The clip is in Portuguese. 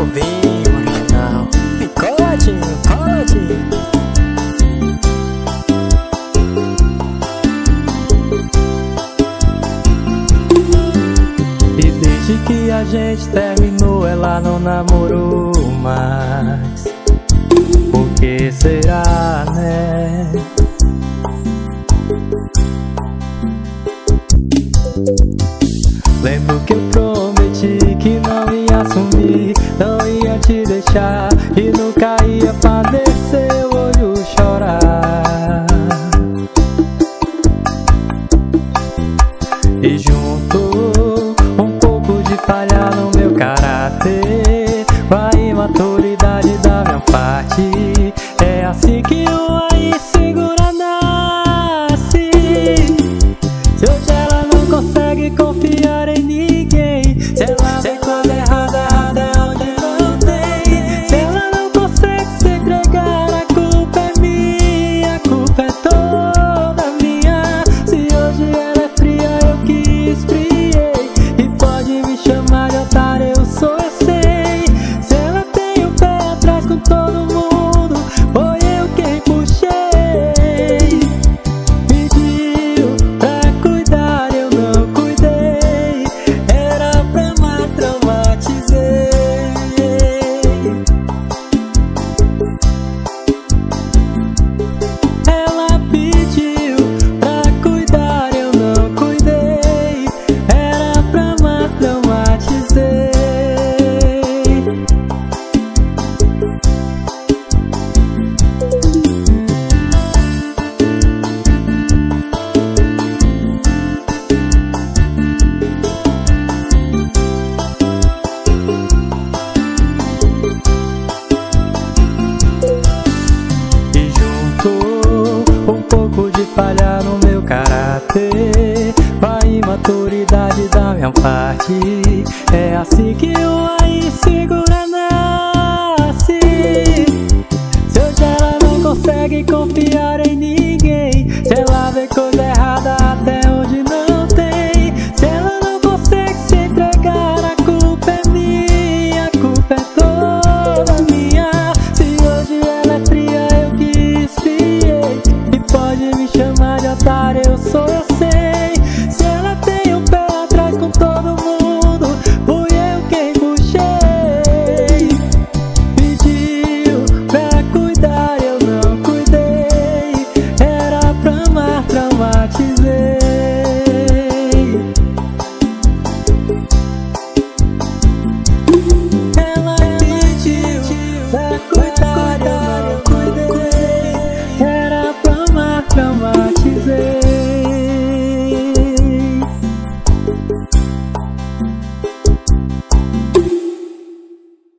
novinho, original. Coladinho, coladinho. E desde que a gente terminou, ela não namorou mais. Por que será, né? Lembro que eu prometi que não ia sumir, não ia te deixar e nunca ia fazer seu olho chorar. E junto um pouco de falha no meu caráter com a imaturidade da minha parte. É assim que uma insegura nasce. Se hoje ela não consegue confiar em ninguém, se ela vê quando é errada, errada é onde não tem. Se ela não consegue se entregar, a culpa é minha, a culpa é toda minha. Se hoje ela é fria, eu que esfriei, e pode me chamar de otário, eu sou, eu sei. Se ela tem o pé atrás com todo mundo, foi eu quem puxei. Pediu pra cuidar, eu não cuidei, era pra amar, traumatizei. Ela pediu pra cuidar, eu não cuidei, era pra amar, traumatizei. E junto um pouco de falha no meu caráter com a imaturidade da minha parte. É assim que eu a